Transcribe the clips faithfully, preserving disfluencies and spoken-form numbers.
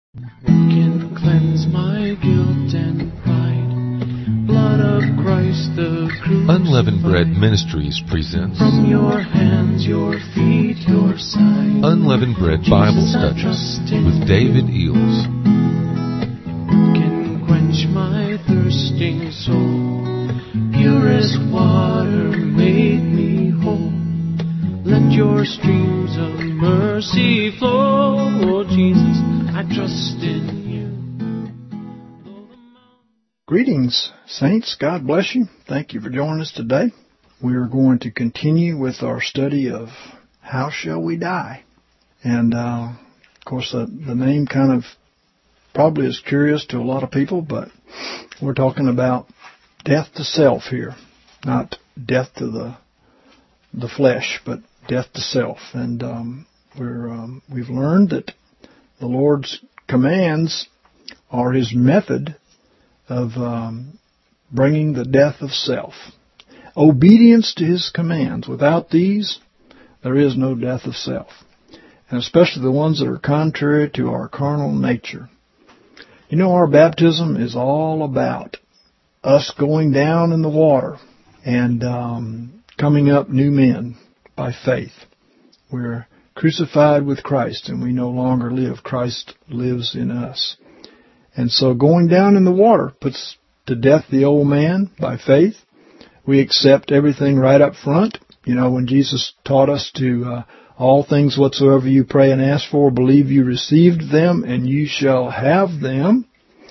What can cleanse my guilt and pride? Blood of Christ the crucified. Unleavened Bread Ministries presents From your hands, your feet, your side. Unleavened Bread Bible Studies with David Eels. What can quench my thirsting soul? Purest water made me whole. Let your streams of mercy flow. Oh, Jesus, I trust in you. Greetings, saints. God bless you. Thank you for joining us today. We are going to continue with our study of How Shall We Die? And, uh, of course, the, the name kind of probably is curious to a lot of people, but we're talking about death to self here. Not death to the the flesh, but death to self. And um, we're um, we've learned that the Lord's commands are His method of um, bringing the death of self. Obedience to His commands. Without these, there is no death of self. And especially the ones that are contrary to our carnal nature. You know, our baptism is all about us going down in the water and um, coming up new men by faith. We're crucified with Christ, and we no longer live. Christ lives in us. And so going down in the water puts to death the old man by faith. We accept everything right up front. You know, when Jesus taught us to, uh, all things whatsoever you pray and ask for, believe you received them, and you shall have them.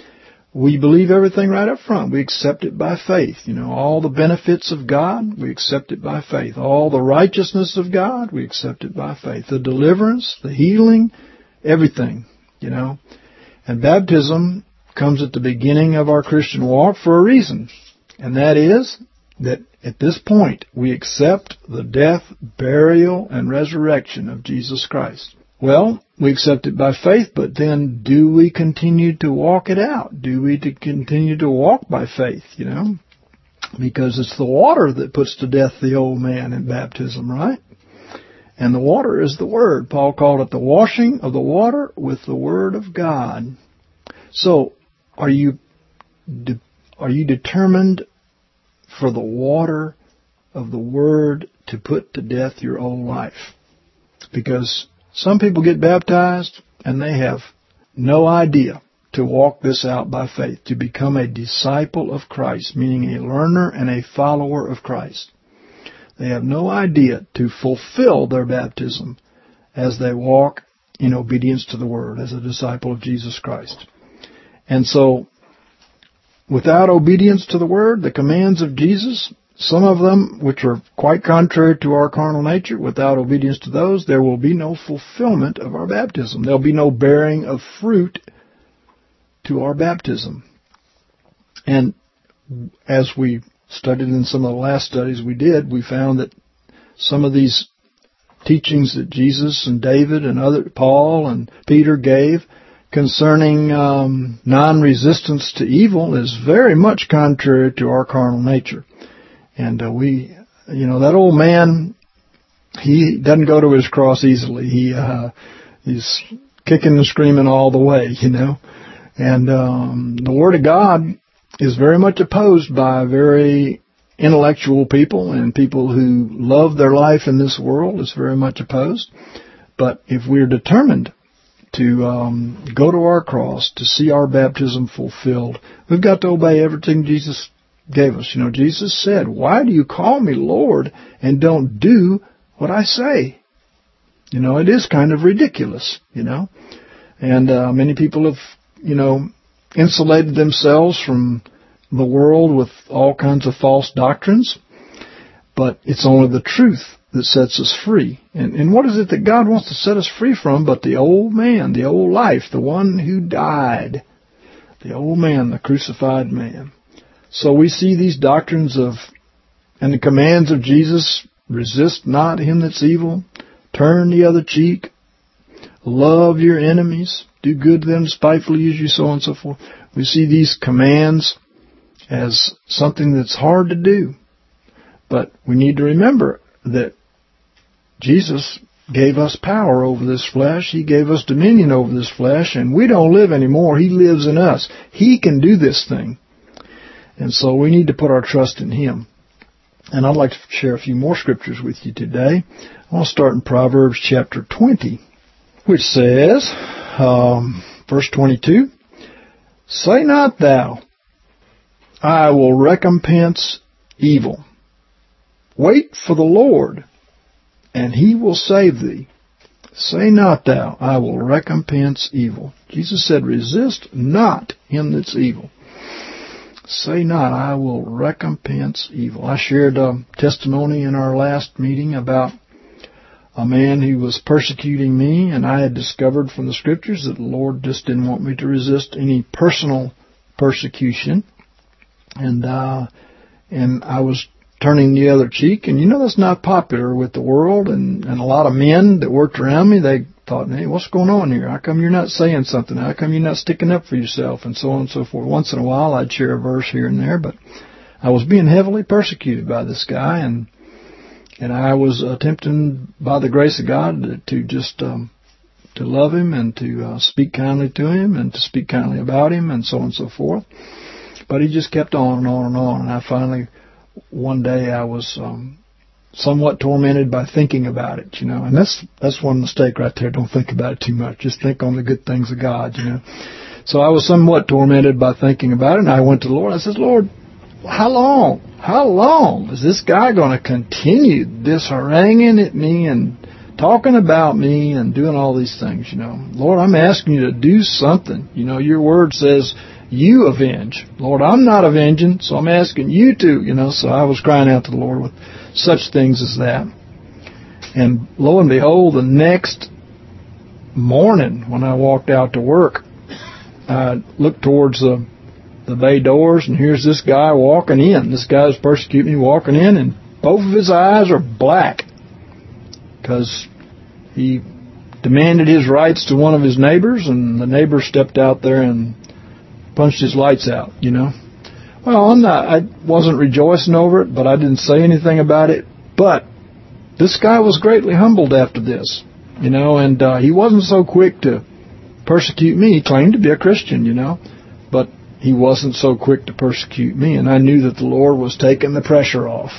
We believe everything right up front. We accept it by faith. You know, all the benefits of God, we accept it by faith. All the righteousness of God, we accept it by faith. The deliverance, the healing, everything, you know. And baptism comes at the beginning of our Christian walk for a reason. And that is that at this point, we accept the death, burial, and resurrection of Jesus Christ. Well, we accept it by faith, but then do we continue to walk it out? Do we to continue to walk by faith, you know? Because it's the water that puts to death the old man in baptism, right? And the water is the Word. Paul called it the washing of the water with the Word of God. So, are you de- are you determined for the water of the Word to put to death your old life? Because some people get baptized and they have no idea to walk this out by faith, to become a disciple of Christ, meaning a learner and a follower of Christ. They have no idea to fulfill their baptism as they walk in obedience to the Word as a disciple of Jesus Christ. And so, without obedience to the Word, the commands of Jesus, some of them which are quite contrary to our carnal nature, without obedience to those, there will be no fulfillment of our baptism. There will be no bearing of fruit to our baptism. And as we studied in some of the last studies we did, we found that some of these teachings that Jesus and David and other Paul and Peter gave concerning um, non-resistance to evil is very much contrary to our carnal nature. And uh, we, you know, that old man, he doesn't go to his cross easily. He uh, he's kicking and screaming all the way, you know. And um, the Word of God is very much opposed by very intellectual people and people who love their life in this world. It's very much opposed. But if we're determined to um, go to our cross, to see our baptism fulfilled, we've got to obey everything Jesus gave us. You know, Jesus said, why do you call me Lord and don't do what I say? You know, it is kind of ridiculous, you know. And uh, many people have, you know, insulated themselves from the world with all kinds of false doctrines. But it's only the truth that sets us free. And, and what is it that God wants to set us free from but the old man, the old life, the one who died, the old man, the crucified man. So we see these doctrines of, and the commands of Jesus, resist not him that's evil, turn the other cheek, love your enemies, do good to them, spitefully use you, so on and so forth. We see these commands as something that's hard to do. But we need to remember that Jesus gave us power over this flesh. He gave us dominion over this flesh, and we don't live anymore. He lives in us. He can do this thing. And so we need to put our trust in Him. And I'd like to share a few more scriptures with you today. I want to start in Proverbs chapter twenty, which says, um, verse twenty-two, "Say not thou, I will recompense evil. Wait for the Lord, and He will save thee. Say not thou, I will recompense evil." Jesus said, resist not him that's evil. Say not, I will recompense evil. I shared a testimony in our last meeting about a man who was persecuting me, and I had discovered from the Scriptures that the Lord just didn't want me to resist any personal persecution. And uh, and I was turning the other cheek, and you know that's not popular with the world, and, and a lot of men that worked around me, they thought, hey, what's going on here? How come you're not saying something? How come you're not sticking up for yourself? And so on and so forth. Once in a while, I'd share a verse here and there, but I was being heavily persecuted by this guy, and and I was attempting, by the grace of God, to, to just um, to love him and to uh, speak kindly to him and to speak kindly about him and so on and so forth. But he just kept on and on and on, and I finally, one day, I was um, somewhat tormented by thinking about it, you know. And that's that's one mistake right there. Don't think about it too much. Just think on the good things of God, you know. So I was somewhat tormented by thinking about it, and I went to the Lord. I said, Lord, how long? How long is this guy going to continue this haranguing at me and talking about me and doing all these things, you know? Lord, I'm asking you to do something. You know, your word says you avenge. Lord, I'm not avenging, so I'm asking you to, you know. So I was crying out to the Lord with such things as that. And lo and behold, the next morning when I walked out to work, I looked towards the the bay doors, and here's this guy walking in. This guy's persecuting me, walking in, and both of his eyes are black because he demanded his rights to one of his neighbors, and the neighbor stepped out there and punched his lights out, you know. Well, I'm not, I wasn't rejoicing over it, but I didn't say anything about it. But this guy was greatly humbled after this, you know, and uh, he wasn't so quick to persecute me. He claimed to be a Christian, you know, but he wasn't so quick to persecute me, and I knew that the Lord was taking the pressure off.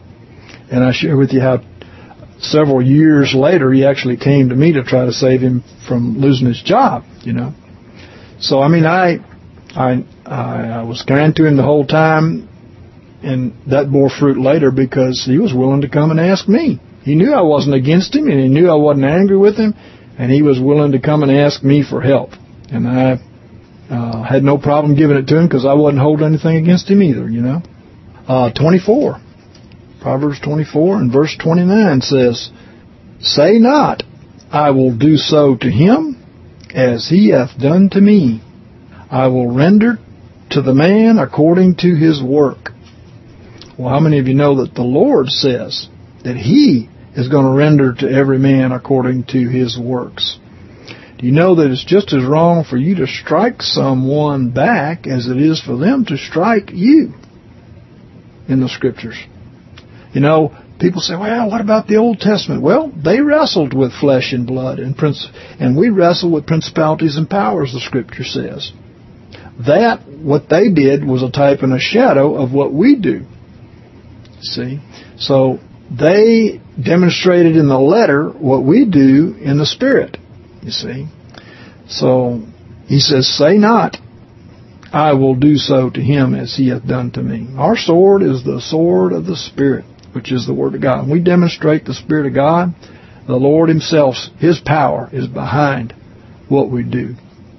And I share with you how several years later he actually came to me to try to save him from losing his job, you know. So, I mean, I I, I was kind to him the whole time, and that bore fruit later because he was willing to come and ask me. He knew I wasn't against him, and he knew I wasn't angry with him, and he was willing to come and ask me for help. And I Uh, had no problem giving it to him because I wasn't holding anything against him either, you know. Uh, twenty-four. Proverbs twenty-four and verse twenty-nine says, "Say not, I will do so to him as he hath done to me. I will render to the man according to his work." Well, how many of you know that the Lord says that He is going to render to every man according to his works? Do you know that it's just as wrong for you to strike someone back as it is for them to strike you in the Scriptures? You know, people say, well, what about the Old Testament? Well, they wrestled with flesh and blood, and prince, and we wrestle with principalities and powers, the Scripture says. That, what they did, was a type and a shadow of what we do. See? So, they demonstrated in the letter what we do in the Spirit. You see? So, he says, say not, I will do so to him as he hath done to me. Our sword is the sword of the Spirit, which is the Word of God. And we demonstrate the Spirit of God. The Lord Himself, His power is behind what we do.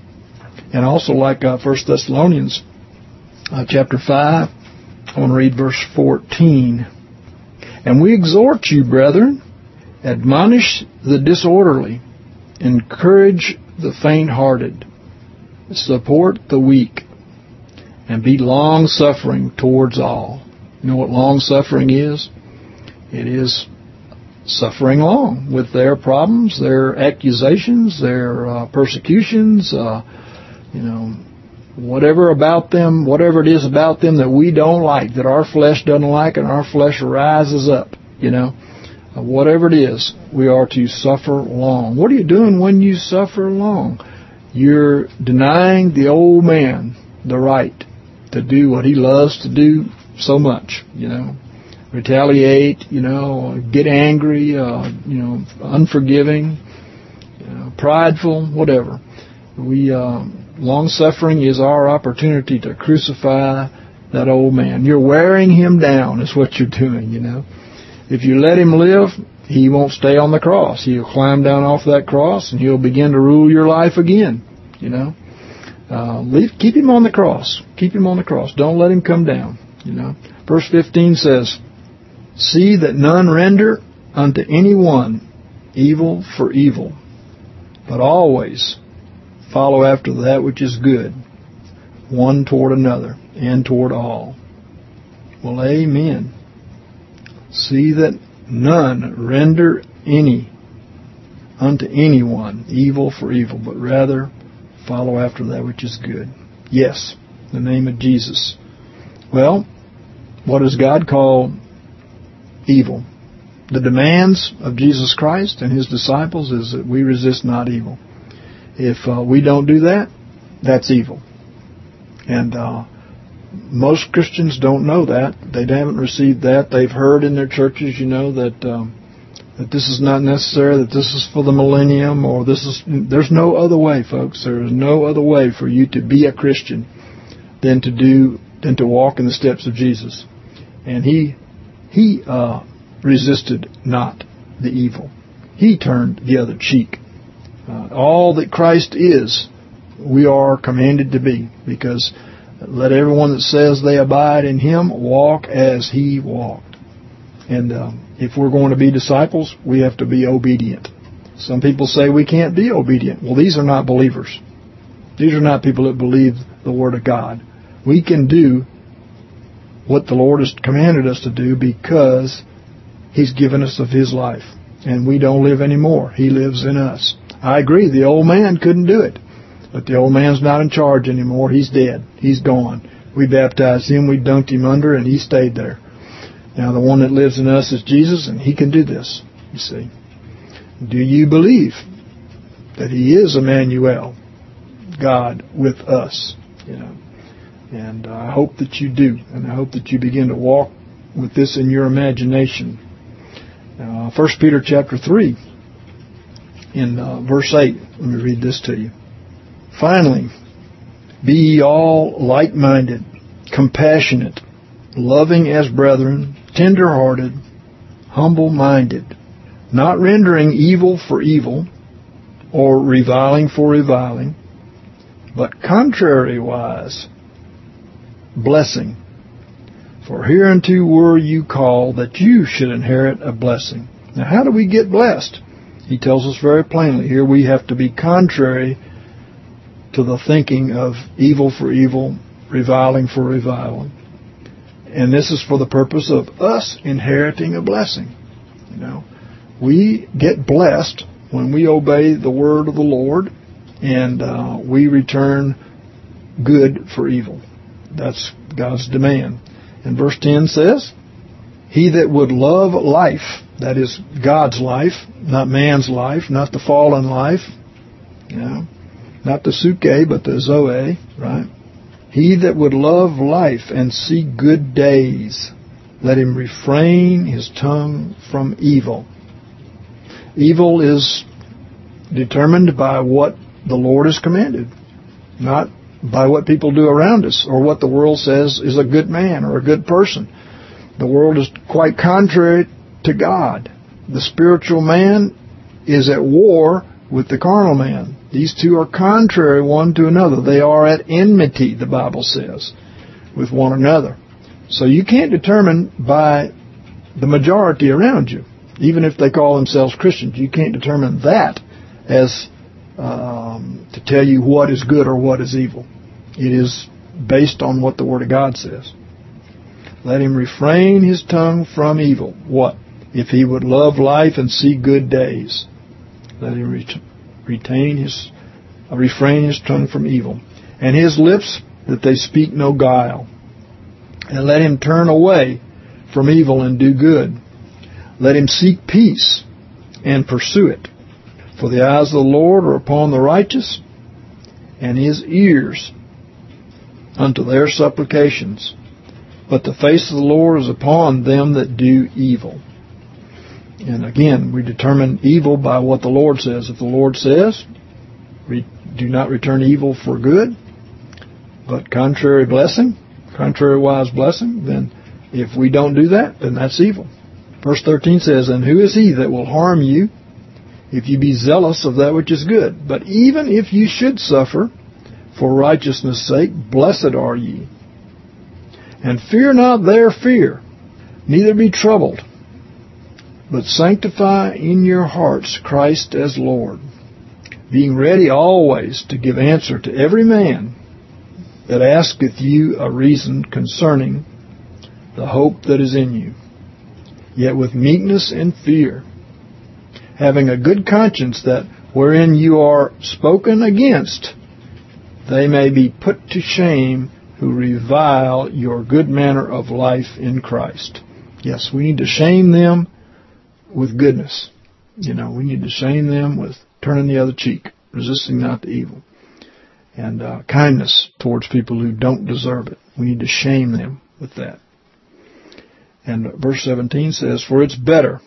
And also like uh, First Thessalonians uh, chapter five, I want to read verse fourteen. "And we exhort you, brethren, admonish the disorderly, encourage the faint-hearted, support the weak, and be long-suffering towards all." You know what long-suffering is? It is suffering long with their problems, their accusations, their uh, persecutions, uh, you know, whatever about them, whatever it is about them that we don't like, that our flesh doesn't like, and our flesh rises up, you know. Uh, whatever it is, we are to suffer long. What are you doing when you suffer long? You're denying the old man the right to do what he loves to do so much, you know. Retaliate, you know, get angry, uh, you know, unforgiving, you know, prideful, whatever. We, uh, long-suffering is our opportunity to crucify that old man. You're wearing him down is what you're doing, you know. If you let him live, he won't stay on the cross. He'll climb down off that cross and he'll begin to rule your life again, you know. Uh, leave, keep him on the cross. Keep him on the cross. Don't let him come down, you know. Verse fifteen says, see that none render unto any one evil for evil, but always follow after that which is good, one toward another and toward all. Well, amen. See that none render any unto anyone evil for evil, but rather follow after that which is good. Yes, in the name of Jesus. Well, what does God call evil? The demands of Jesus Christ and His disciples is that we resist not evil. If uh, we don't do that, that's evil. And uh, most Christians don't know that. They haven't received that. They've heard in their churches, you know, that um, that this is not necessary, that this is for the millennium, or this is... There's no other way, folks. There is no other way for you to be a Christian than to do, than to walk in the steps of Jesus. And He, He uh, resisted not the evil. He turned the other cheek. Uh, all that Christ is, we are commanded to be, because let everyone that says they abide in Him walk as He walked. And uh, if we're going to be disciples, we have to be obedient. Some people say we can't be obedient. Well, these are not believers. These are not people that believe the Word of God. We can do what the Lord has commanded us to do because He's given us of His life. And we don't live anymore. He lives in us. I agree, the old man couldn't do it. But the old man's not in charge anymore. He's dead. He's gone. We baptized him, we dunked him under, and he stayed there. Now the one that lives in us is Jesus, and He can do this, you see. Do you believe that He is Emmanuel, God with us? You know. And I hope that you do, and I hope that you begin to walk with this in your imagination. Uh, First Peter chapter three, in uh, verse eight, let me read this to you. Finally, be ye all like-minded, compassionate, loving as brethren, tender-hearted, humble-minded, not rendering evil for evil, or reviling for reviling, but contrariwise, blessing. For hereunto were you called, that you should inherit a blessing. Now, how do we get blessed? He tells us very plainly. Here we have to be contrary to the thinking of evil for evil, reviling for reviling. And this is for the purpose of us inheriting a blessing. You know, we get blessed when we obey the word of the Lord, and uh, we return good for evil. That's God's demand. And verse ten says, he that would love life, that is God's life, not man's life, not the fallen life, you know, not the suke, but the zoe, right? He that would love life and see good days, let him refrain his tongue from evil. Evil is determined by what the Lord has commanded, not by what people do around us or what the world says is a good man or a good person. The world is quite contrary to God. The spiritual man is at war with the carnal man. These two are contrary one to another. They are at enmity, the Bible says, with one another. So you can't determine by the majority around you, even if they call themselves Christians. You can't determine that as um, to tell you what is good or what is evil. It is based on what the Word of God says. Let him refrain his tongue from evil. What? If he would love life and see good days, let him ret- retain his, uh, refrain his tongue from evil. And his lips, that they speak no guile. And let him turn away from evil and do good. let him seek peace and pursue it. For the eyes of the Lord are upon the righteous, and his ears unto their supplications. But the face of the Lord is upon them that do evil. And again, we determine evil by what the Lord says. If the Lord says, do not return evil for good, but contrary blessing, contrary-wise blessing, then if we don't do that, then that's evil. Verse thirteen says, and who is he that will harm you if you be zealous of that which is good? But even if you should suffer for righteousness' sake, blessed are ye. And fear not their fear, neither be troubled, but sanctify in your hearts Christ as Lord, being ready always to give answer to every man that asketh you a reason concerning the hope that is in you, yet with meekness and fear, having a good conscience, that wherein you are spoken against, they may be put to shame who revile your good manner of life in Christ. Yes, we need to shame them with goodness. You know, we need to shame them with turning the other cheek, resisting not the evil, and uh, kindness towards people who don't deserve it. We need to shame them with that. And verse seventeen says, for it's better,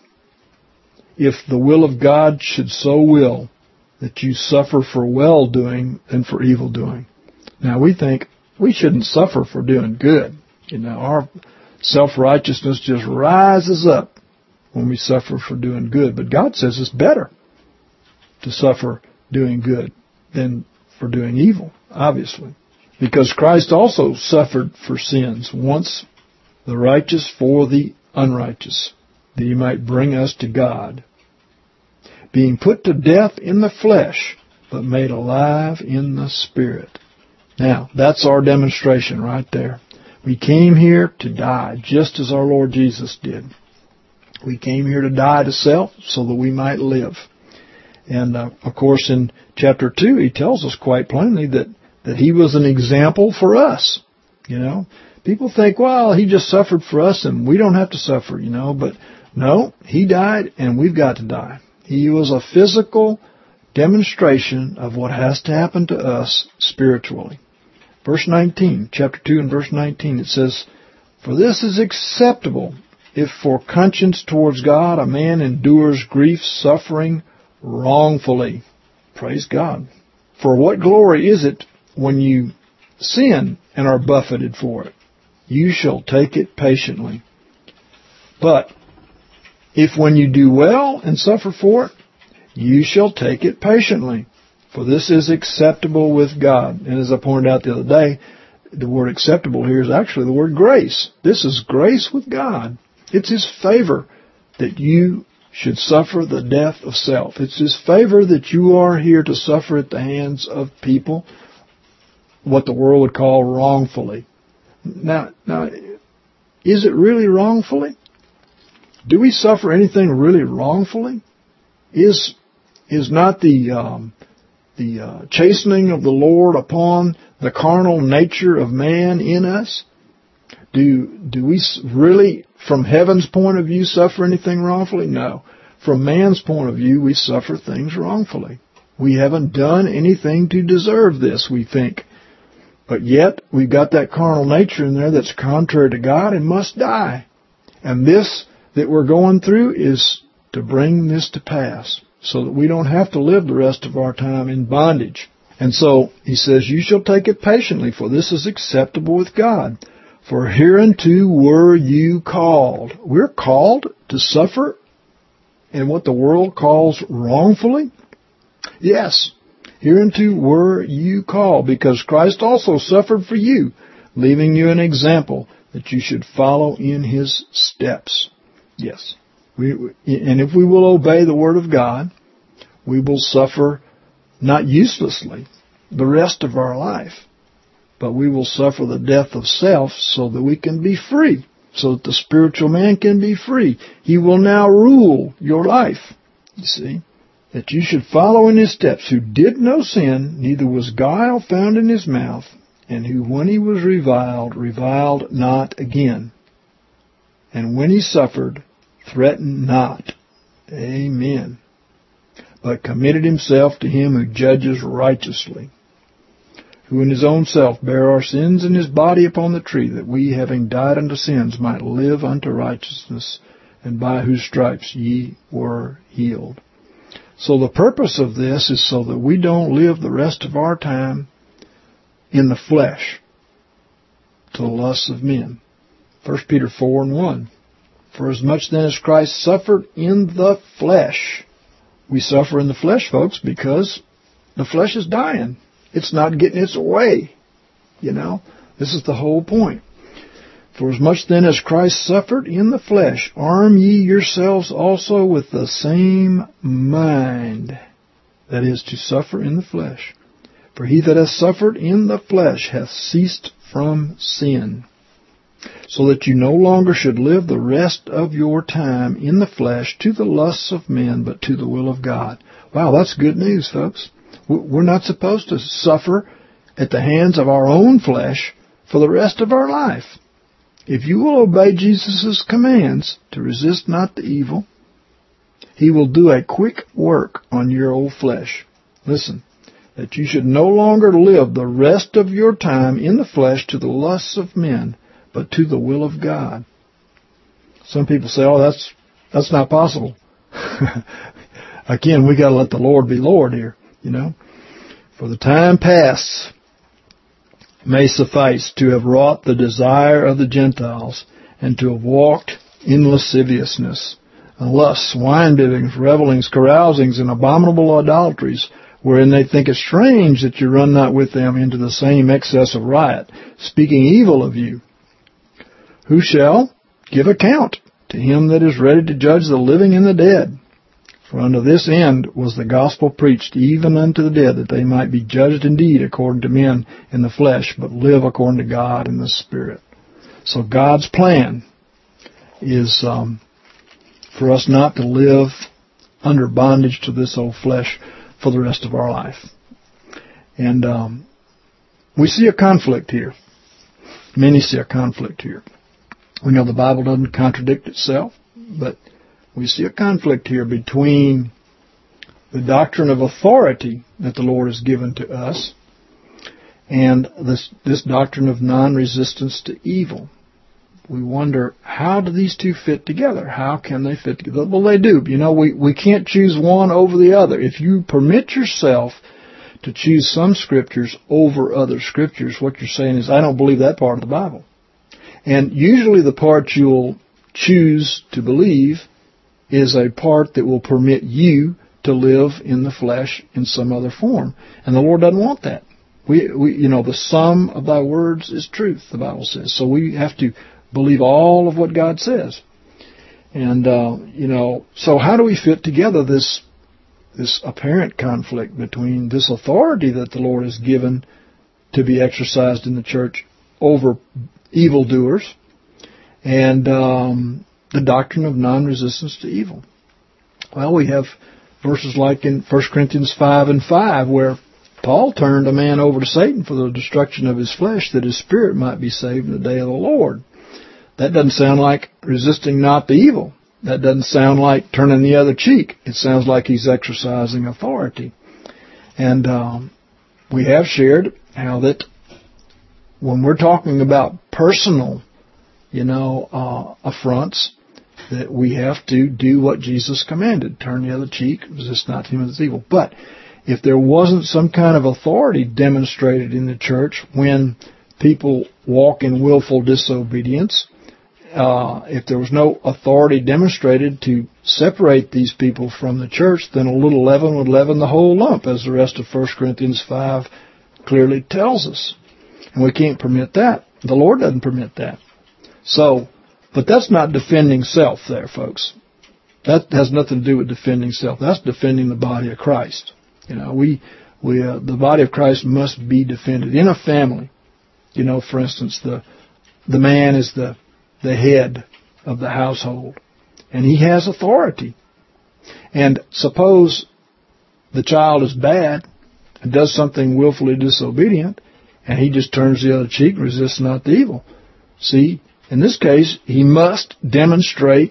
if the will of God should so will, that you suffer for well-doing than for evil-doing. Now, we think we shouldn't suffer for doing good. You know, our self-righteousness just rises up when we suffer for doing good. But God says it's better to suffer doing good than for doing evil, obviously. Because Christ also suffered for sins, once the righteous for the unrighteous, that he might bring us to God, being put to death in the flesh, but made alive in the Spirit. Now, that's our demonstration right there. We came here to die, just as our Lord Jesus did. We came here to die to self so that we might live. And, uh, of course, in chapter two, he tells us quite plainly that, that he was an example for us. You know, people think, well, he just suffered for us and we don't have to suffer, you know. But no, he died and we've got to die. He was a physical demonstration of what has to happen to us spiritually. Verse nineteen, chapter two and verse nineteen, it says, for this is acceptable if for conscience towards God a man endures grief, suffering wrongfully. Praise God. For what glory is it when you sin and are buffeted for it? You shall take it patiently. But if when you do well and suffer for it, you shall take it patiently. For this is acceptable with God. And as I pointed out the other day, the word acceptable here is actually the word grace. This is grace with God. It's His favor that you should suffer the death of self. It's His favor that you are here to suffer at the hands of people, what the world would call wrongfully. Now, now, is it really wrongfully? Do we suffer anything really wrongfully? Is is not the um, the uh, chastening of the Lord upon the carnal nature of man in us? Do do we really, from heaven's point of view, suffer anything wrongfully? No. From man's point of view, we suffer things wrongfully. We haven't done anything to deserve this, we think. But yet, we've got that carnal nature in there that's contrary to God and must die. And this that we're going through is to bring this to pass, so that we don't have to live the rest of our time in bondage. And so, he says, you shall take it patiently, for this is acceptable with God. For hereunto were you called. We're called to suffer in what the world calls wrongfully? Yes, hereunto were you called, because Christ also suffered for you, leaving you an example that you should follow in His steps. Yes. We, and if we will obey the Word of God, we will suffer not uselessly the rest of our life, but we will suffer the death of self so that we can be free, so that the spiritual man can be free. He will now rule your life, you see, that you should follow in His steps, who did no sin, neither was guile found in His mouth, and who, when He was reviled, reviled not again. And when He suffered, threatened not. Amen. But committed himself to him who judges righteously, who in his own self bare our sins in his body upon the tree, that we, having died unto sins, might live unto righteousness, and by whose stripes ye were healed. So the purpose of this is so that we don't live the rest of our time in the flesh, to the lusts of men. First Peter four and one. For as much then as Christ suffered in the flesh. We suffer in the flesh, folks, because the flesh is dying. It's not getting its way. You know, this is the whole point. For as much then as Christ suffered in the flesh, arm ye yourselves also with the same mind. That is, to suffer in the flesh. For he that hath suffered in the flesh hath ceased from sin, so that you no longer should live the rest of your time in the flesh to the lusts of men, but to the will of God. Wow, that's good news, folks. We're not supposed to suffer at the hands of our own flesh for the rest of our life. If you will obey Jesus' commands to resist not the evil, he will do a quick work on your old flesh. Listen, that you should no longer live the rest of your time in the flesh to the lusts of men, but to the will of God. Some people say, oh, that's that's not possible. Again, we got to let the Lord be Lord here, you know. For the time past may suffice to have wrought the desire of the Gentiles, and to have walked in lasciviousness, and lusts, wine-bibbings, revellings, carousings, and abominable idolatries, wherein they think it strange that you run not with them into the same excess of riot, speaking evil of you. Who shall give account to him that is ready to judge the living and the dead? For unto this end was the gospel preached, even unto the dead, that they might be judged indeed according to men in the flesh, but live according to God in the Spirit. So God's plan is um, for us not to live under bondage to this old flesh for the rest of our life. And um, we see a conflict here. Many see a conflict here. We know the Bible doesn't contradict itself, but we see a conflict here between the doctrine of authority that the Lord has given to us and this, this doctrine of non-resistance to evil. We wonder, how do these two fit together? How can they fit together? Well, they do. You know, we, we can't choose one over the other. If you permit yourself to choose some scriptures over other scriptures, what you're saying is, I don't believe that part of the Bible. And usually the part you'll choose to believe is a part that will permit you to live in the flesh in some other form. And the Lord doesn't want that. We, we, you know, the sum of thy words is truth, the Bible says. So we have to believe all of what God says. And, uh, you know, so how do we fit together this this apparent conflict between this authority that the Lord has given to be exercised in the church over evildoers and um, the doctrine of non-resistance to evil? Well, we have verses like in First Corinthians five and five where Paul turned a man over to Satan for the destruction of his flesh, that his spirit might be saved in the day of the Lord. That doesn't sound like resisting not the evil. That doesn't sound like turning the other cheek. It sounds like he's exercising authority. And um, we have shared how that when we're talking about personal, you know, uh, affronts, that we have to do what Jesus commanded. Turn the other cheek, resist not him that is evil. But if there wasn't some kind of authority demonstrated in the church when people walk in willful disobedience, uh, if there was no authority demonstrated to separate these people from the church, then a little leaven would leaven the whole lump, as the rest of First Corinthians five clearly tells us. And we can't permit that. The Lord doesn't permit that. So, but that's not defending self there, folks. That has nothing to do with defending self. That's defending the body of Christ. You know, we, we, uh, the body of Christ must be defended. In a family, you know, for instance, the, the man is the, the head of the household, and he has authority. And suppose the child is bad and does something willfully disobedient, and he just turns the other cheek and resists not the evil. See, in this case, he must demonstrate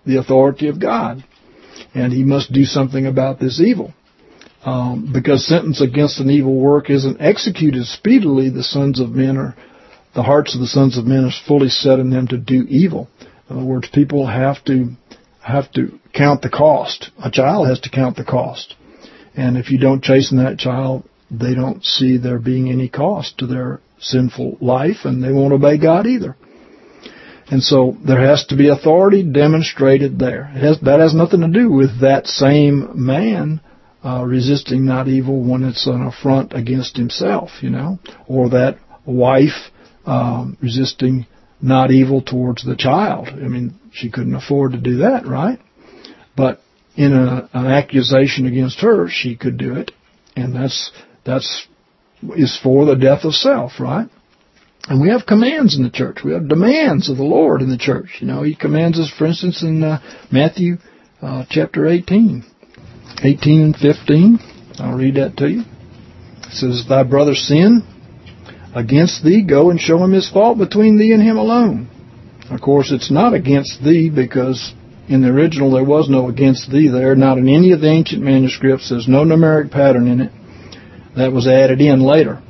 the authority of God. And he must do something about this evil. Um, because sentence against an evil work isn't executed speedily, the sons of men are, the hearts of the sons of men are fully set in them to do evil. In other words, people have to have to count the cost. A child has to count the cost. And if you don't chasten that child, they don't see there being any cost to their sinful life, and they won't obey God either. And so there has to be authority demonstrated there. It has, that has nothing to do with that same man uh, resisting not evil when it's an affront against himself, you know, or that wife um, resisting not evil towards the child. I mean, she couldn't afford to do that, right? But in a, an accusation against her, she could do it, and that's that's is for the death of self, right? And we have commands in the church. We have demands of the Lord in the church. You know, He commands us, for instance, in uh, Matthew uh, chapter eighteen, eighteen and fifteen. I'll read that to you. It says, "Thy brother sin against thee, go and show him his fault between thee and him alone." Of course, it's not against thee, because in the original there was no against thee there. Not in any of the ancient manuscripts. There's no numeric pattern in it. That was added in later.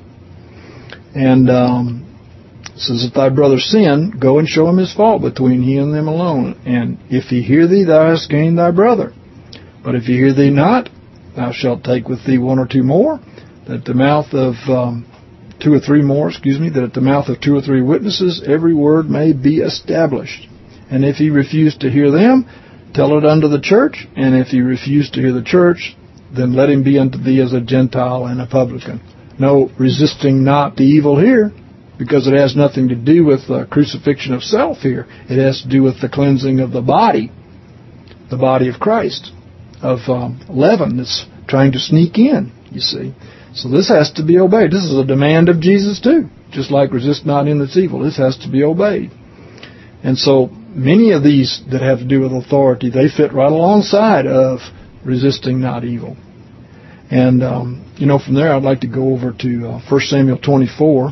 And um, it says, "If thy brother sin, go and show him his fault between he and them alone. And if he hear thee, thou hast gained thy brother. But if he hear thee not, thou shalt take with thee one or two more, that the mouth of um, two or three more, excuse me, that at the mouth of two or three witnesses every word may be established. And if he refuse to hear them, tell it unto the church. And if he refuse to hear the church, then let him be unto thee as a Gentile and a publican." No resisting not the evil here, because it has nothing to do with the crucifixion of self here. It has to do with the cleansing of the body, the body of Christ, of um, leaven that's trying to sneak in, you see. So this has to be obeyed. This is a demand of Jesus too. Just like resist not in that's evil, this has to be obeyed. And so many of these that have to do with authority, they fit right alongside of resisting not evil. And, um, you know, from there I'd like to go over to uh, First Samuel twenty-four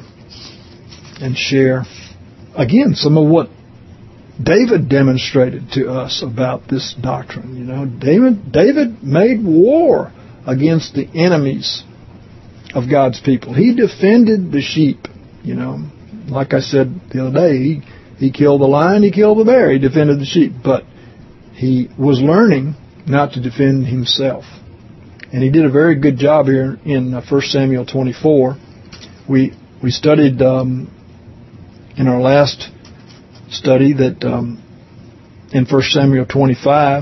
and share, again, some of what David demonstrated to us about this doctrine. You know, David, David made war against the enemies of God's people. He defended the sheep, you know. Like I said the other day, he, he killed the lion, he killed the bear, he defended the sheep. But he was learning not to defend himself. And he did a very good job here in First Samuel twenty-four. We we studied um, in our last study that um, in First Samuel twenty-five,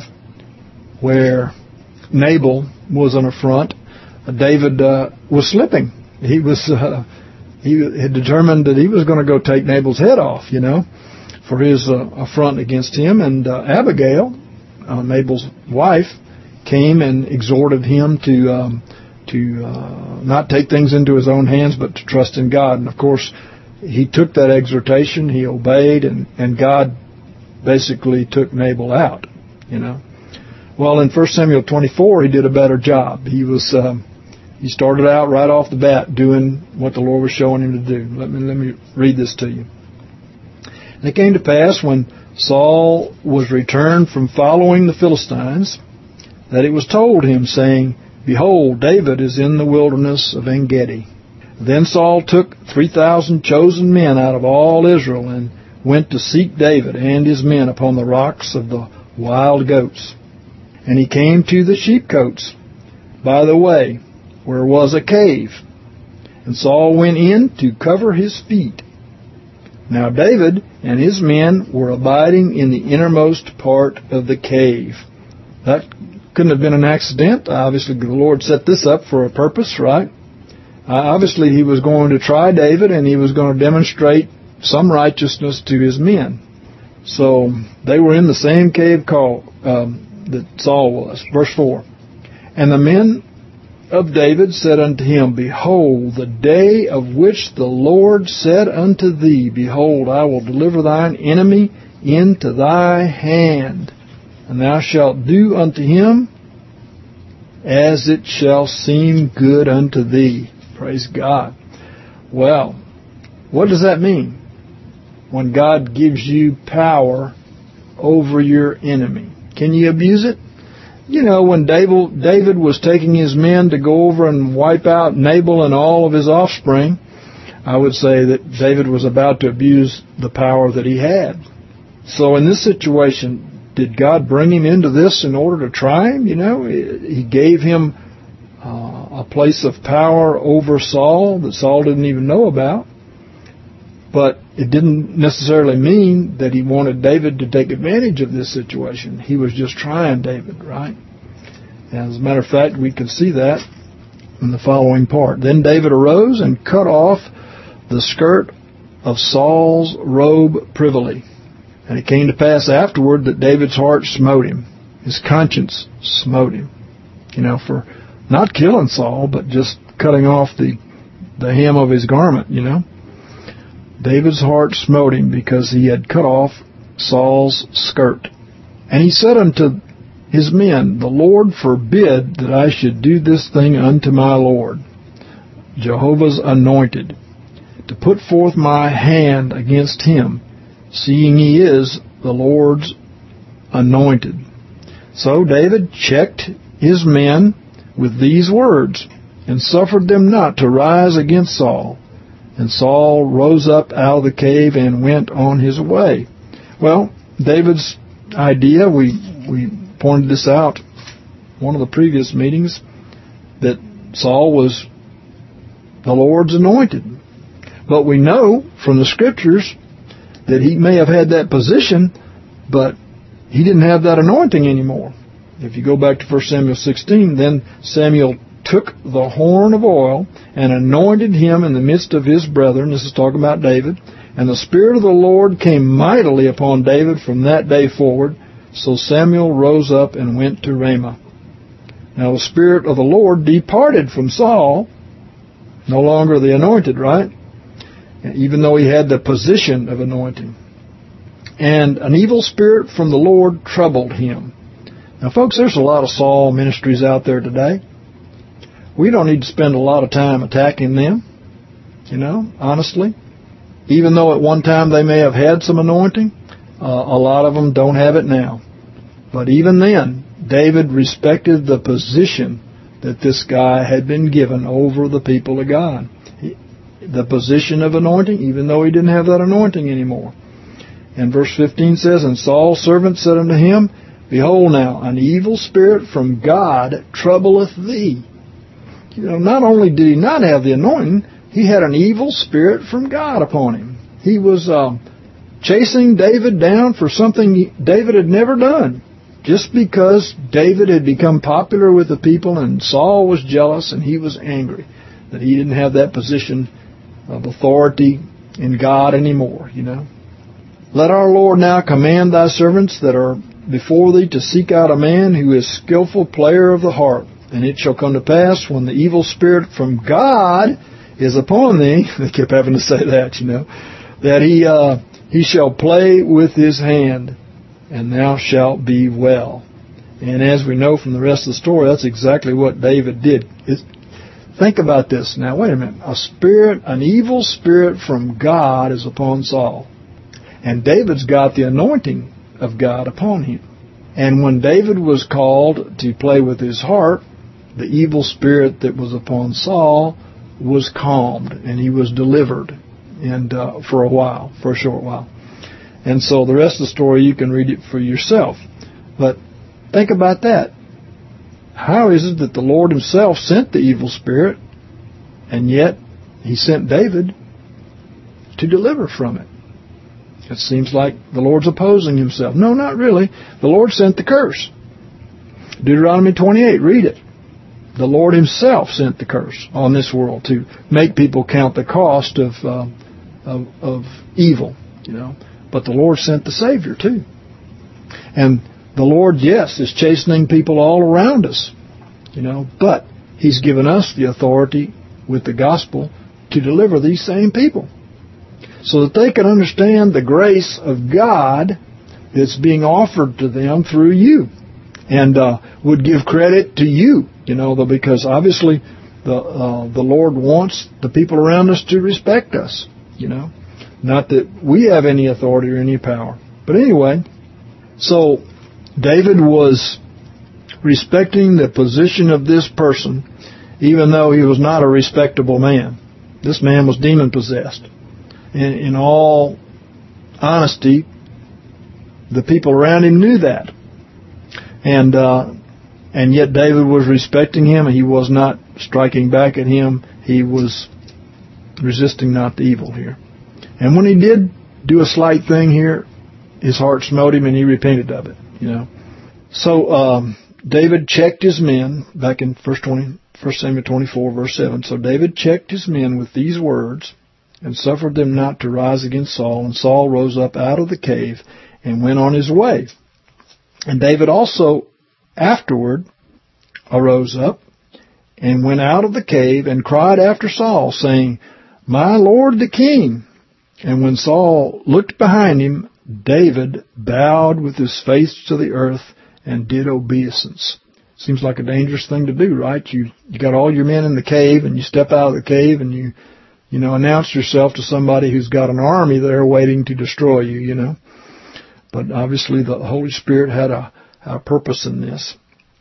where Nabal was an affront, uh, David uh, was slipping. He was uh, he had determined that he was going to go take Nabal's head off, you know, for his uh, affront against him. And uh, Abigail, uh, Nabal's wife, came and exhorted him to um, to uh, not take things into his own hands, but to trust in God. And of course, he took that exhortation, he obeyed, and, and God basically took Nabal out, you know. Well, in First Samuel twenty-four, he did a better job. He was um, he started out right off the bat doing what the Lord was showing him to do. Let me let me read this to you. "And it came to pass, when Saul was returned from following the Philistines, that it was told him, saying, Behold, David is in the wilderness of En-gedi. Then Saul took three thousand chosen men out of all Israel, and went to seek David and his men upon the rocks of the wild goats. And he came to the sheepcotes by the way, where was a cave. And Saul went in to cover his feet. Now David and his men were abiding in the innermost part of the cave." That couldn't have been an accident. Obviously, the Lord set this up for a purpose, right? Uh, obviously, he was going to try David, and he was going to demonstrate some righteousness to his men. So they were in the same cave call, um, that Saul was. Verse four. "And the men of David said unto him, Behold, the day of which the Lord said unto thee, Behold, I will deliver thine enemy into thy hand, and thou shalt do unto him as it shall seem good unto thee." Praise God. Well, what does that mean? When God gives you power over your enemy. Can you abuse it? You know, when David, David was taking his men to go over and wipe out Nabal and all of his offspring, I would say that David was about to abuse the power that he had. So in this situation, did God bring him into this in order to try him? You know, he gave him uh, a place of power over Saul that Saul didn't even know about. But it didn't necessarily mean that he wanted David to take advantage of this situation. He was just trying David, right? And as a matter of fact, we can see that in the following part. Then David arose and cut off the skirt of Saul's robe privily. And it came to pass afterward that David's heart smote him. His conscience smote him. You know, for not killing Saul, but just cutting off the, the hem of his garment, you know. David's heart smote him because he had cut off Saul's skirt. And he said unto his men, The Lord forbid that I should do this thing unto my Lord, Jehovah's anointed, to put forth my hand against him, seeing he is the Lord's anointed. So David checked his men with these words, and suffered them not to rise against Saul. And Saul rose up out of the cave and went on his way. Well, David's idea, we we pointed this out one of the previous meetings, that Saul was the Lord's anointed. But we know from the Scriptures that he may have had that position, but he didn't have that anointing anymore. If you go back to First Samuel sixteen, then Samuel took the horn of oil and anointed him in the midst of his brethren. This is talking about David. And the Spirit of the Lord came mightily upon David from that day forward. So Samuel rose up and went to Ramah. Now the Spirit of the Lord departed from Saul, no longer the anointed, right? Even though he had the position of anointing. And an evil spirit from the Lord troubled him. Now folks, there's a lot of Saul ministries out there today. We don't need to spend a lot of time attacking them, you know, honestly. Even though at one time they may have had some anointing, uh, a lot of them don't have it now. But even then, David respected the position that this guy had been given over the people of God. He, the position of anointing, even though he didn't have that anointing anymore. And verse fifteen says, And Saul's servant said unto him, Behold now, an evil spirit from God troubleth thee. You know, not only did he not have the anointing, he had an evil spirit from God upon him. He was um, chasing David down for something David had never done, just because David had become popular with the people and Saul was jealous and he was angry that he didn't have that position of authority in God anymore, you know. Let our Lord now command thy servants that are before thee to seek out a man who is skillful player of the harp. And it shall come to pass, when the evil spirit from God is upon thee, they kept having to say that, you know, that he uh, he shall play with his hand, and thou shalt be well. And as we know from the rest of the story, that's exactly what David did. It's, think about this. Now, wait a minute. A spirit, an evil spirit from God is upon Saul. And David's got the anointing of God upon him. And when David was called to play with his harp, the evil spirit that was upon Saul was calmed, and he was delivered, and uh, for a while, for a short while. And so the rest of the story, you can read it for yourself. But think about that. How is it that the Lord himself sent the evil spirit, and yet he sent David to deliver from it? It seems like the Lord's opposing himself. No, not really. The Lord sent the curse. Deuteronomy twenty-eight, read it. The Lord himself sent the curse on this world to make people count the cost of, uh, of of evil, you know. But the Lord sent the Savior too. And the Lord, yes, is chastening people all around us, you know, but he's given us the authority with the gospel to deliver these same people so that they can understand the grace of God that's being offered to them through you, and uh, would give credit to you. You know, because obviously the uh, the Lord wants the people around us to respect us, you know. Not that we have any authority or any power. But anyway, So David was respecting the position of this person, even though he was not a respectable man. This man was demon-possessed. In, in all honesty, the people around him knew that. And uh, and yet David was respecting him. He was not striking back at him. He was resisting not the evil here. And when he did do a slight thing here, his heart smote him and he repented of it, you know. So um, David checked his men, back in First Samuel twenty-four, verse seven. So David checked his men with these words and suffered them not to rise against Saul. And Saul rose up out of the cave and went on his way. And David also afterward arose up and went out of the cave and cried after Saul, saying, My lord the king. And when Saul looked behind him, David bowed with his face to the earth and did obeisance. Seems like a dangerous thing to do, right? You you got all your men in the cave, and you step out of the cave, and you you know announce yourself to somebody who's got an army there waiting to destroy you, you know. But obviously the Holy Spirit had a, a purpose in this.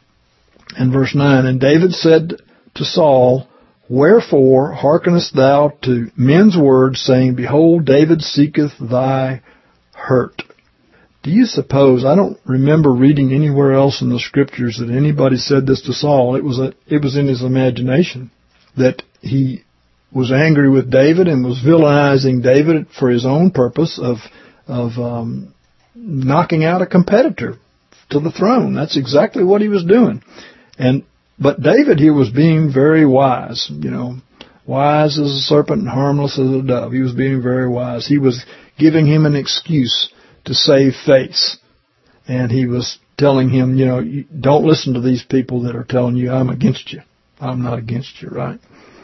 And verse nine, And David said to Saul, Wherefore hearkenest thou to men's words, saying, Behold, David seeketh thy hurt? Do you suppose, I don't remember reading anywhere else in the Scriptures that anybody said this to Saul. It was a, it was in his imagination that he was angry with David and was villainizing David for his own purpose of of um, knocking out a competitor to the throne. That's exactly what he was doing. And but David here was being very wise, you know, wise as a serpent and harmless as a dove. He was being very wise. He was giving him an excuse to save face. And he was telling him, you know, you don't listen to these people that are telling you I'm against you. I'm not against you, right?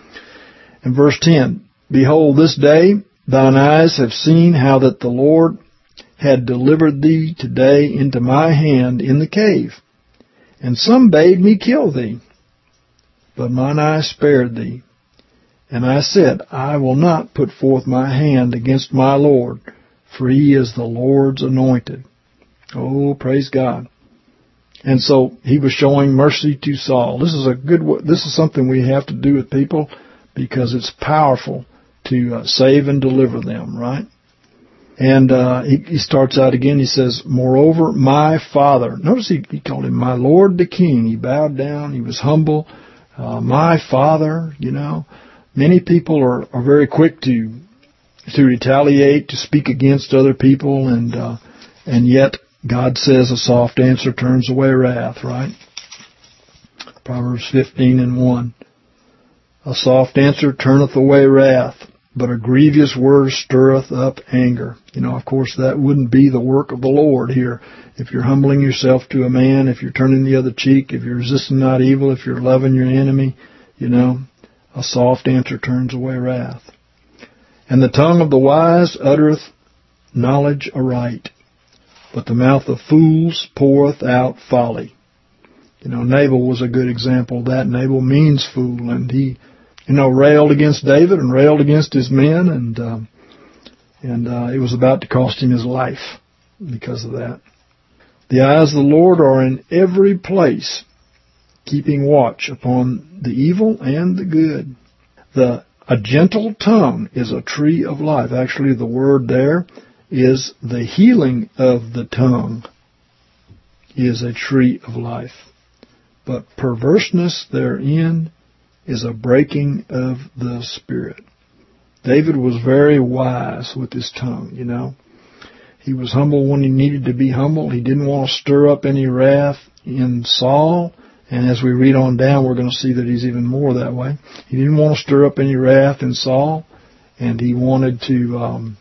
And verse ten, Behold, this day thine eyes have seen how that the Lord had delivered thee today into my hand in the cave. And some bade me kill thee, but mine eye spared thee. And I said, I will not put forth my hand against my Lord, for he is the Lord's anointed. Oh, praise God. And so he was showing mercy to Saul. This is a good, this is something we have to do with people because it's powerful to uh, save and deliver them, right? And uh, he, he starts out again, he says, Moreover, my father. Notice he, he called him my Lord the King. He bowed down, he was humble. Uh, my father, you know. Many people are, are very quick to to retaliate, to speak against other people, and uh, and yet God says a soft answer turns away wrath, right? Proverbs fifteen and one. A soft answer turneth away wrath, but a grievous word stirreth up anger. You know, of course, that wouldn't be the work of the Lord here. If you're humbling yourself to a man, if you're turning the other cheek, if you're resisting not evil, if you're loving your enemy, you know, a soft answer turns away wrath. And the tongue of the wise uttereth knowledge aright, but the mouth of fools poureth out folly. You know, Nabal was a good example of that. Nabal means fool, and he, you know, railed against David and railed against his men, and um, and uh, it was about to cost him his life because of that. The eyes of the Lord are in every place, keeping watch upon the evil and the good. The a gentle tongue is a tree of life. Actually, the word there is the healing of the tongue is a tree of life. But perverseness therein is a breaking of the spirit. David was very wise with his tongue, you know. He was humble when he needed to be humble. He didn't want to stir up any wrath in Saul. And as we read on down, we're going to see that he's even more that way. He didn't want to stir up any wrath in Saul. And he wanted to um,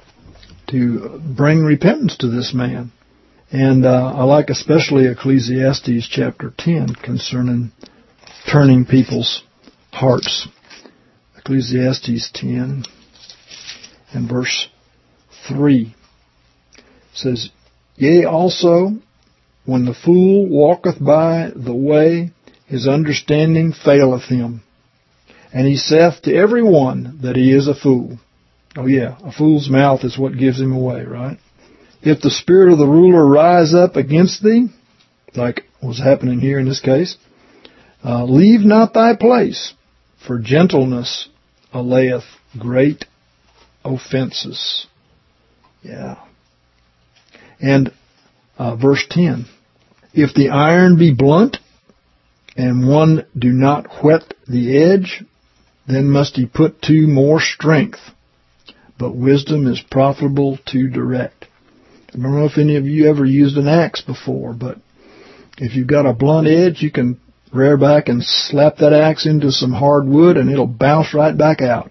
to bring repentance to this man. And uh, I like especially Ecclesiastes chapter ten concerning turning people's hearts. Ecclesiastes ten and verse three says, Yea, also, when the fool walketh by the way, his understanding faileth him. And he saith to every one that he is a fool. Oh yeah, a fool's mouth is what gives him away, right? If the spirit of the ruler rise up against thee, like was happening here in this case, uh, leave not thy place, for gentleness allayeth great offenses. Yeah. And uh, verse ten, if the iron be blunt, and one do not whet the edge, then must he put to more strength. But wisdom is profitable to direct. I don't know if any of you ever used an axe before, but if you've got a blunt edge, you can rear back and slap that axe into some hard wood and it'll bounce right back out.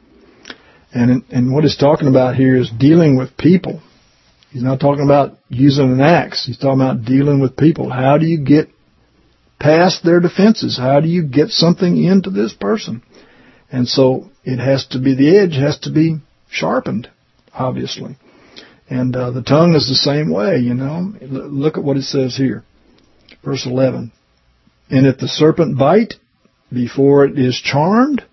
And, and what he's talking about here is dealing with people. He's not talking about using an axe. He's talking about dealing with people. How do you get past their defenses? How do you get something into this person? And so it has to be, the edge has to be sharpened, obviously. And uh, the tongue is the same way, you know. Look at what it says here. Verse eleven. And if the serpent bite before it is charmed,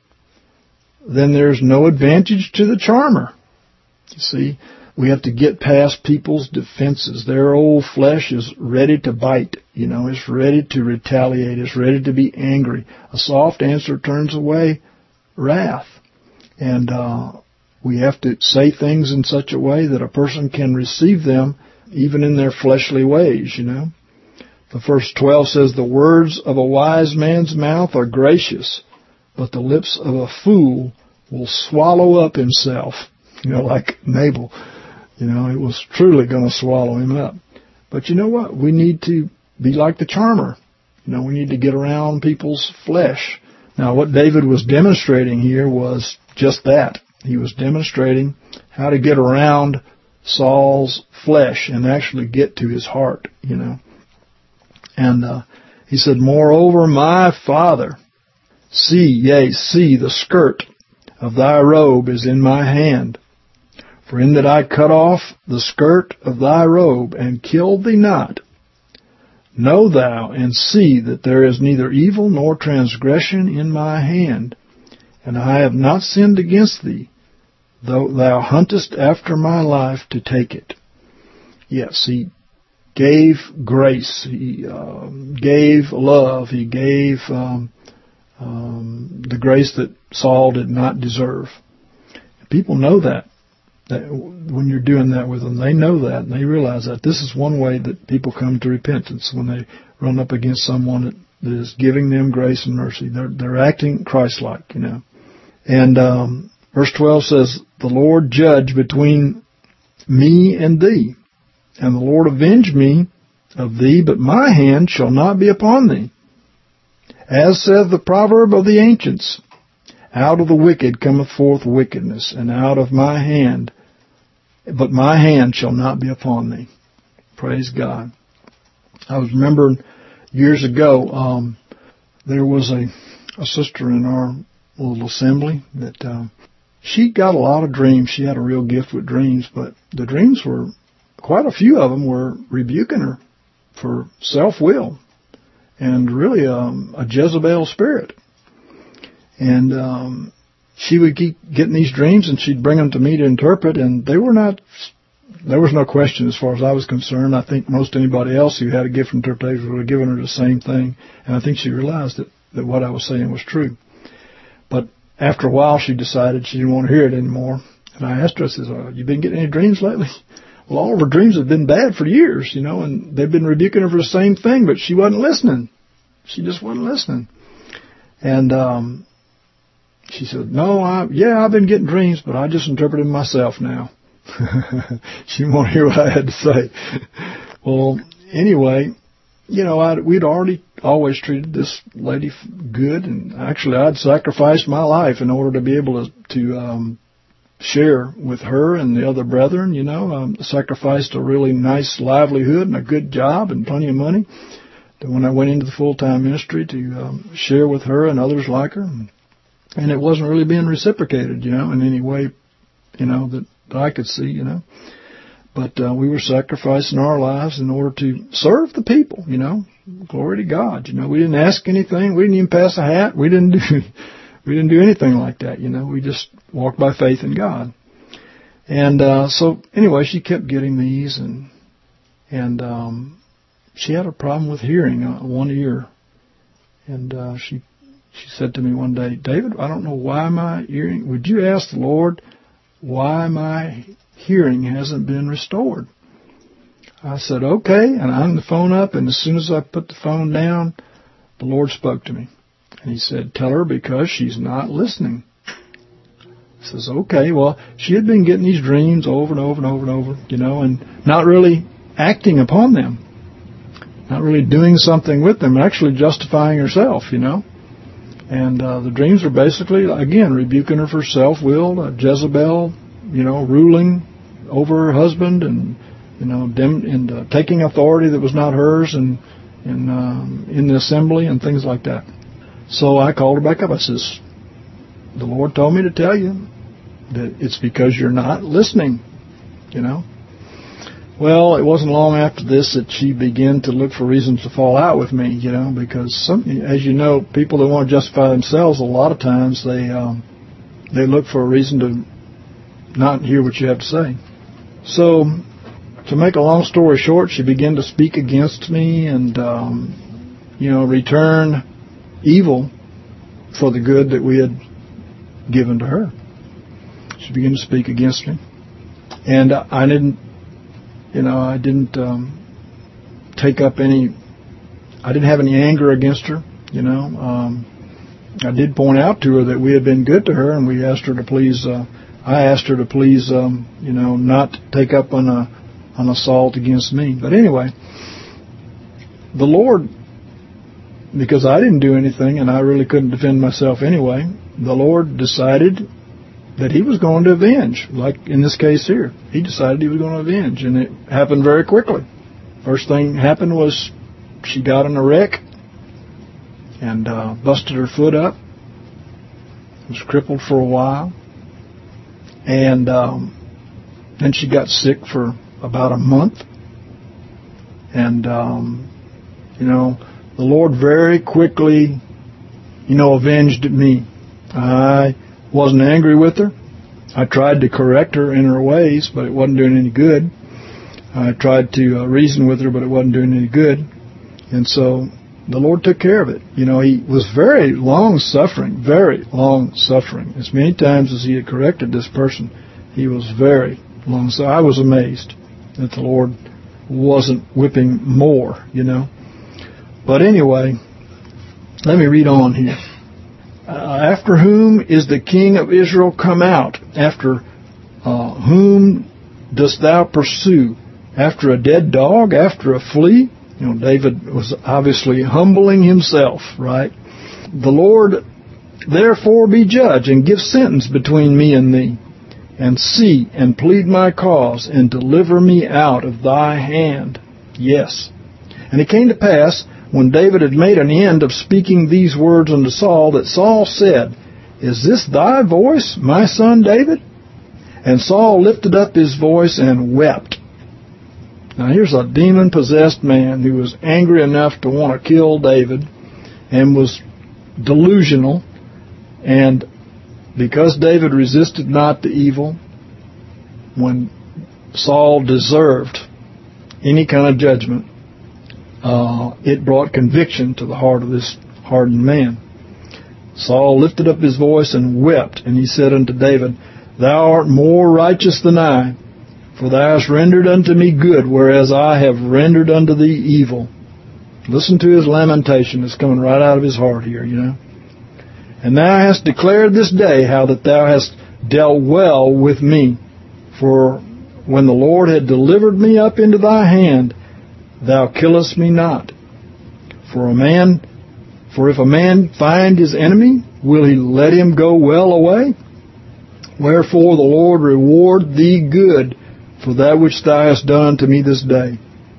then there's no advantage to the charmer. You see, we have to get past people's defenses. Their old flesh is ready to bite, you know. It's ready to retaliate. It's ready to be angry. A soft answer turns away wrath. And uh, we have to say things in such a way that a person can receive them even in their fleshly ways, you know. The verse twelve says, the words of a wise man's mouth are gracious, but the lips of a fool will swallow up himself. You know, like Nabal. You know, it was truly going to swallow him up. But you know what? We need to be like the charmer. You know, we need to get around people's flesh. Now, what David was demonstrating here was just that. He was demonstrating how to get around Saul's flesh and actually get to his heart, you know. And uh, he said, moreover, my father, see, yea, see, the skirt of thy robe is in my hand. For in that I cut off the skirt of thy robe and killed thee not, know thou and see that there is neither evil nor transgression in my hand, and I have not sinned against thee, though thou huntest after my life to take it. Yes, he gave grace, he uh, gave love, he gave um, um, the grace that Saul did not deserve. People know that. That when you're doing that with them, they know that, and they realize that. This is one way that people come to repentance, when they run up against someone that, that is giving them grace and mercy. They're, they're acting Christ-like, you know. And um, verse twelve says, the Lord judge between me and thee, and the Lord avenge me of thee, but my hand shall not be upon thee. As saith the proverb of the ancients, out of the wicked cometh forth wickedness, and out of my hand, but my hand shall not be upon thee. Praise God. I was remembering years ago, um, there was a, a sister in our little assembly that uh, she got a lot of dreams. She had a real gift with dreams, but the dreams were, quite a few of them were rebuking her for self-will and really um, a Jezebel spirit. And um, she would keep getting these dreams, and she'd bring them to me to interpret, and they were not, there was no question as far as I was concerned. I think most anybody else who had a gift of interpretation would have given her the same thing, and I think she realized that, that what I was saying was true. But after a while, she decided she didn't want to hear it anymore. And I asked her, I said, oh, you been getting any dreams lately? Well, all of her dreams have been bad for years, you know, and they've been rebuking her for the same thing, but she wasn't listening. She just wasn't listening. And um, she said, no, I, yeah, I've been getting dreams, but I just interpret them myself now. She didn't want to hear what I had to say. Well, anyway, you know, I'd, we'd already always treated this lady good, and actually I'd sacrificed my life in order to be able to, to um, share with her and the other brethren, you know, um, sacrificed a really nice livelihood and a good job and plenty of money when I went into the full-time ministry to um, share with her and others like her. And it wasn't really being reciprocated, you know, in any way, you know, that, that I could see, you know. But uh, we were sacrificing our lives in order to serve the people, you know. Glory to God. You know, we didn't ask anything. We didn't even pass a hat. We didn't do we didn't do anything like that, you know. We just walked by faith in God. And uh, so anyway, she kept getting these, and and um, she had a problem with hearing uh, one ear. And uh, she she said to me one day, David, I don't know why my hearing. Would you ask the Lord why my hearing hasn't been restored? I said, okay, and I hung the phone up, and as soon as I put the phone down, the Lord spoke to me. And He said, tell her because she's not listening. I says, okay, well, she had been getting these dreams over and over and over and over, you know, and not really acting upon them. Not really doing something with them, actually justifying herself, you know. And uh, the dreams are basically, again, rebuking her for self-will, uh, Jezebel, you know, ruling over her husband and, you know, dem- and uh, taking authority that was not hers and, and um, in the assembly and things like that. So I called her back up. I says, the Lord told me to tell you that it's because you're not listening, you know. Well, it wasn't long after this that she began to look for reasons to fall out with me, you know, because some, as you know, people that want to justify themselves, a lot of times they um, they look for a reason to not hear what you have to say. So, to make a long story short, she began to speak against me and, um, you know, return evil for the good that we had given to her. She began to speak against me. And I didn't, you know, I didn't um, take up any, I didn't have any anger against her, you know. Um, I did point out to her that we had been good to her, and we asked her to please, uh, I asked her to please, um, you know, not take up an, uh, an assault against me. But anyway, the Lord, because I didn't do anything and I really couldn't defend myself anyway, the Lord decided that He was going to avenge, like in this case here. He decided He was going to avenge, and it happened very quickly. First thing happened was she got in a wreck and uh, busted her foot up. Was crippled for a while. And um, then she got sick for about a month. And, um, you know, the Lord very quickly, you know, avenged me. I wasn't angry with her. I tried to correct her in her ways, but it wasn't doing any good. I tried to uh, reason with her, but it wasn't doing any good. And so the Lord took care of it. You know, He was very long-suffering, very long-suffering. As many times as He had corrected this person, He was very long-suffering. I was amazed that the Lord wasn't whipping more, you know. But anyway, let me read on here. Uh, after whom is the king of Israel come out? After uh, whom dost thou pursue? After a dead dog? After a flea? You know, David was obviously humbling himself, right? The Lord therefore be judge, and give sentence between me and thee, and see, and plead my cause, and deliver me out of thy hand. Yes. And it came to pass, when David had made an end of speaking these words unto Saul, that Saul said, Is this thy voice, my son David? And Saul lifted up his voice and wept. Now here's a demon-possessed man who was angry enough to want to kill David and was delusional. And because David resisted not the evil, when Saul deserved any kind of judgment, Uh, it brought conviction to the heart of this hardened man. Saul lifted up his voice and wept, and he said unto David, Thou art more righteous than I, for thou hast rendered unto me good, whereas I have rendered unto thee evil. Listen to his lamentation. It's coming right out of his heart here, you know. And thou hast declared this day how that thou hast dealt well with me. For when the Lord had delivered me up into thy hand, thou killest me not. For a man, for if a man find his enemy, will he let him go well away? Wherefore the Lord reward thee good for that which thou hast done to me this day.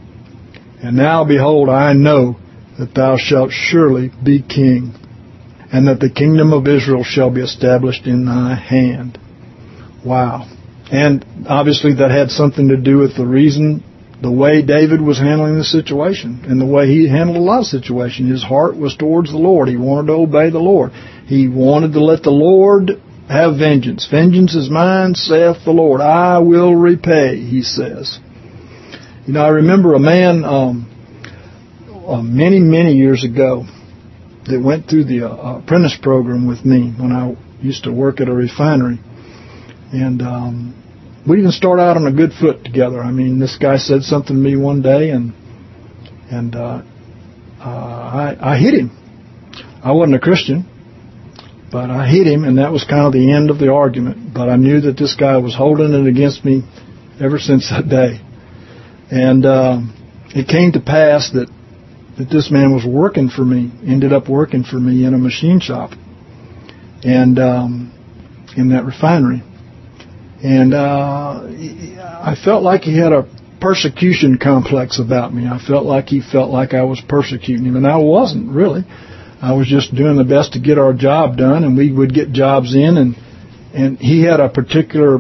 And now, behold, I know that thou shalt surely be king, and that the kingdom of Israel shall be established in thy hand. Wow. And obviously that had something to do with the reason, the way David was handling the situation, and the way he handled a lot of situations. His heart was towards the Lord. He wanted to obey the Lord. He wanted to let the Lord have vengeance. Vengeance is mine, saith the Lord. I will repay, he says. You know, I remember a man um, uh, many, many years ago that went through the uh, apprentice program with me when I used to work at a refinery. And um, we didn't start out on a good foot together. I mean, this guy said something to me one day, and and uh, uh, I, I hit him. I wasn't a Christian, but I hit him, and that was kind of the end of the argument. But I knew that this guy was holding it against me ever since that day. And uh, it came to pass that, that this man was working for me, ended up working for me in a machine shop and um, in that refinery. And uh, I felt like he had a persecution complex about me. I felt like he felt like I was persecuting him, and I wasn't really. I was just doing the best to get our job done, and we would get jobs in, and and he had a particular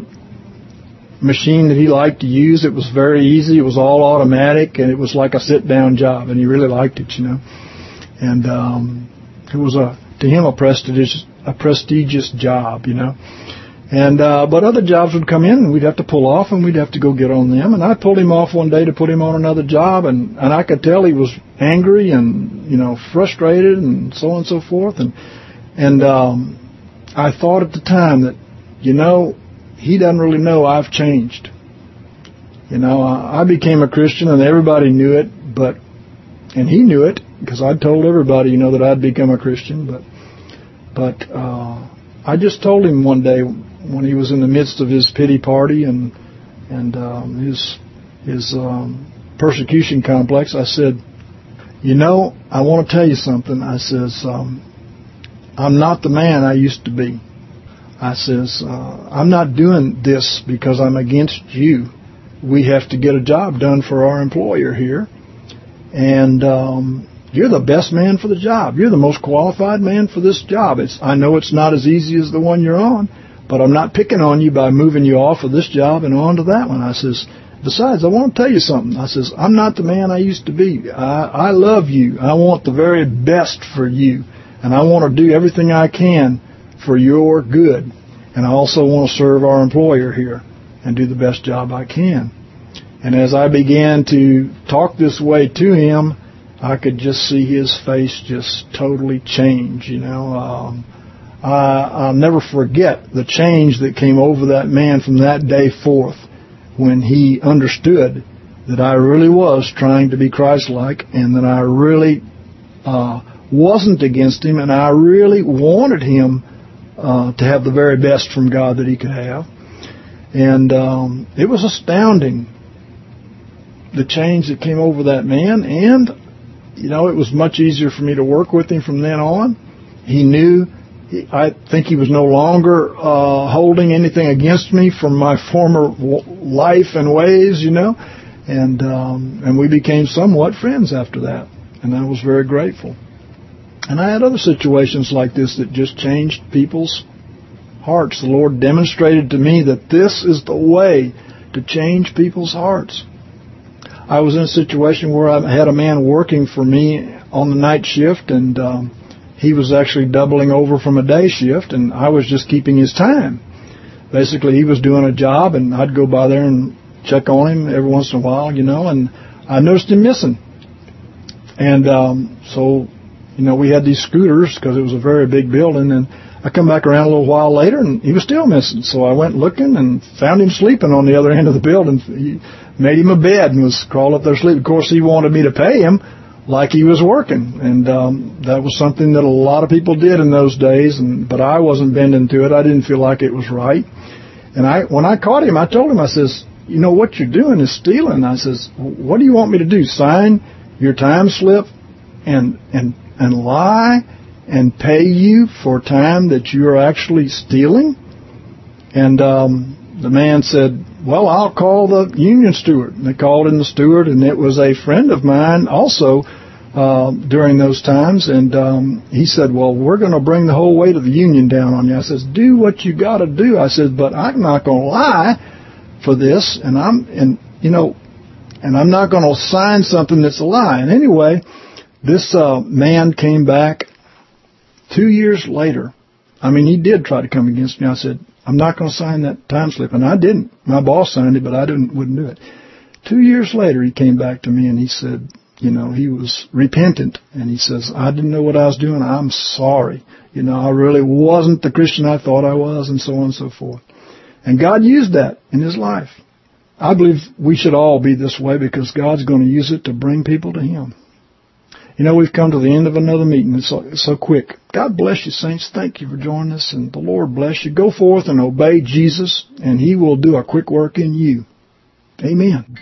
machine that he liked to use. It was very easy. It was all automatic, and it was like a sit-down job, and he really liked it, you know. And um, it was a to him a prestigious a prestigious job, you know. And uh, but other jobs would come in, and we'd have to pull off, and we'd have to go get on them. And I pulled him off one day to put him on another job, and, and I could tell he was angry and, you know, frustrated and so on and so forth. And and um, I thought at the time that, you know, he doesn't really know I've changed. You know, I, I became a Christian, and everybody knew it, but and he knew it because I'd told everybody, you know, that I'd become a Christian. But but uh, I just told him one day, when he was in the midst of his pity party and and um, his his um, persecution complex, I said, you know, I want to tell you something. I says, um, I'm not the man I used to be. I says, uh, I'm not doing this because I'm against you. We have to get a job done for our employer here, and um, you're the best man for the job. You're the most qualified man for this job. It's I know it's not as easy as the one you're on, but I'm not picking on you by moving you off of this job and on to that one. I says, besides, I want to tell you something. I says, I'm not the man I used to be. I, I love you. I want the very best for you. And I want to do everything I can for your good. And I also want to serve our employer here and do the best job I can. And as I began to talk this way to him, I could just see his face just totally change, you know. Um, Uh, I'll never forget the change that came over that man from that day forth when he understood that I really was trying to be Christ-like and that I really uh, wasn't against him, and I really wanted him uh, to have the very best from God that he could have. And um, it was astounding, the change that came over that man. And, you know, it was much easier for me to work with him from then on. He knew... I think he was no longer uh, holding anything against me from my former w- life and ways, you know, and um, and we became somewhat friends after that, and I was very grateful. And I had other situations like this that just changed people's hearts. The Lord demonstrated to me that this is the way to change people's hearts. I was in a situation where I had a man working for me on the night shift, and um, he was actually doubling over from a day shift, and I was just keeping his time. Basically, he was doing a job, and I'd go by there and check on him every once in a while, you know, and I noticed him missing. And um, so, you know, we had these scooters because it was a very big building, and I come back around a little while later, and he was still missing. So I went looking and found him sleeping on the other end of the building. He made him a bed and was crawled up there sleeping. Of course, he wanted me to pay him like he was working, and um, that was something that a lot of people did in those days, and but I wasn't bending to it. I didn't feel like it was right. And I, when I caught him, I told him, I says, you know, what you're doing is stealing. I says, what do you want me to do, sign your time slip and and and lie and pay you for time that you're actually stealing? And um, the man said, well, I'll call the union steward. And they called in the steward, and it was a friend of mine also uh, during those times. And um, he said, well, we're going to bring the whole weight of the union down on you. I says, do what you got to do. I said, but I'm not going to lie for this, and I'm, and you know, and I'm not going to sign something that's a lie. And anyway, this uh, man came back two years later, I mean, he did try to come against me. I said, I'm not going to sign that time slip. And I didn't. My boss signed it, but I didn't, wouldn't do it. Two years later, he came back to me and he said, you know, he was repentant. And he says, I didn't know what I was doing. I'm sorry. You know, I really wasn't the Christian I thought I was, and so on and so forth. And God used that in his life. I believe we should all be this way because God's going to use it to bring people to him. You know, we've come to the end of another meeting. It's so, it's so quick. God bless you, saints. Thank you for joining us, and the Lord bless you. Go forth and obey Jesus, and he will do a quick work in you. Amen.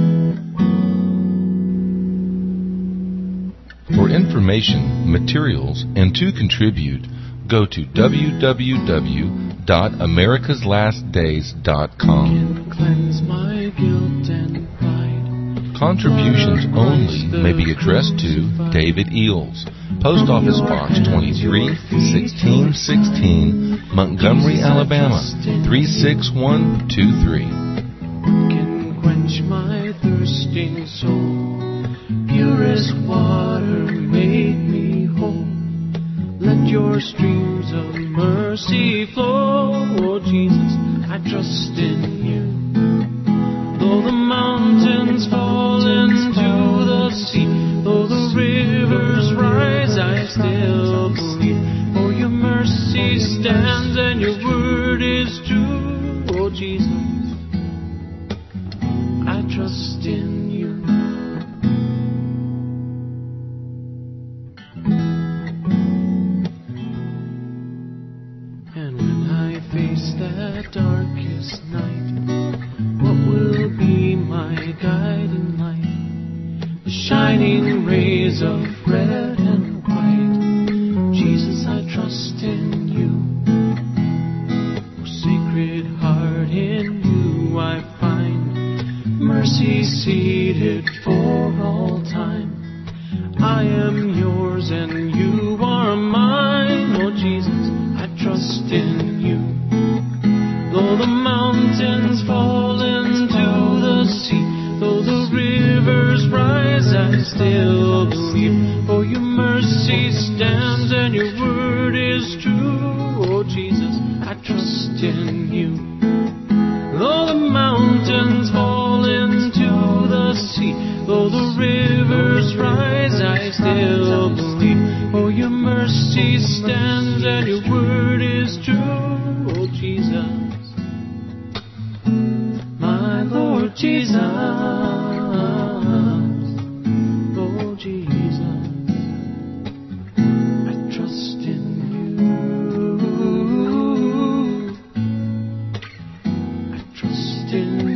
For information, materials, and to contribute, go to w w w dot americas last days dot com. Cleanse my guilt and pride. Contributions only may be addressed to David Eels, Post Office Box twenty-three, sixteen sixteen, Montgomery, Alabama, three six one two three. Can quench my thirsting soul. Purest water, make me whole. Let your streams of mercy flow. Oh, Jesus, I trust in you. Though the mountains fall into the sea, though the rivers rise, I still believe. For your mercy stands and your word is true. Oh, Jesus, I trust in you. And when I face that darkest night, what will be my guiding light? The shining rays of red and white. Jesus, I trust in you. Oh, Sacred Heart, in you I find mercy seated for all time. I am yours and you are mine. Oh, Jesus, I trust in you. Though the mountains fall into the sea, though the rivers rise, I still believe. For your mercy stands and your word is true. Oh, Jesus, I trust in you. Though the mountains fall into the sea, though the rivers rise, I still believe. For your mercy stands and your word is true. Oh, Jesus, my Lord Jesus. Oh, Jesus, I trust in you. I trust in you.